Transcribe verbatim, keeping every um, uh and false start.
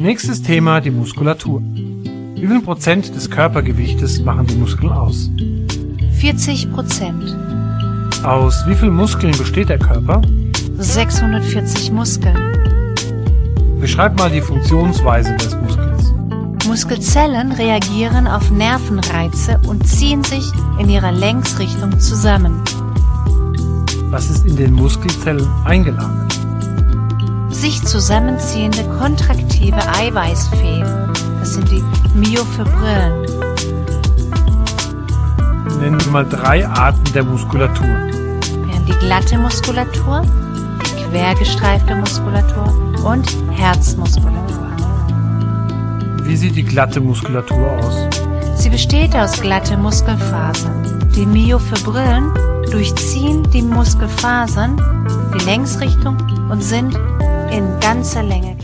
Nächstes Thema, die Muskulatur. Wie viel Prozent des Körpergewichtes machen die Muskeln aus? vierzig Prozent. Aus wie vielen Muskeln besteht der Körper? sechshundertvierzig Muskeln. Beschreib mal die Funktionsweise des Muskels. Muskelzellen reagieren auf Nervenreize und ziehen sich in ihrer Längsrichtung zusammen. Was ist in den Muskelzellen eingelagert? Sich zusammenziehende kontraktive Eiweißfäden. Das sind die Myofibrillen. Nennen wir mal drei Arten der Muskulatur. Wären die glatte Muskulatur, die quergestreifte Muskulatur und Herzmuskulatur. Wie sieht die glatte Muskulatur aus? Sie besteht aus glatten Muskelfasern. Die Myofibrillen durchziehen die Muskelfasern, die Längsrichtung und sind in ganzer Länge.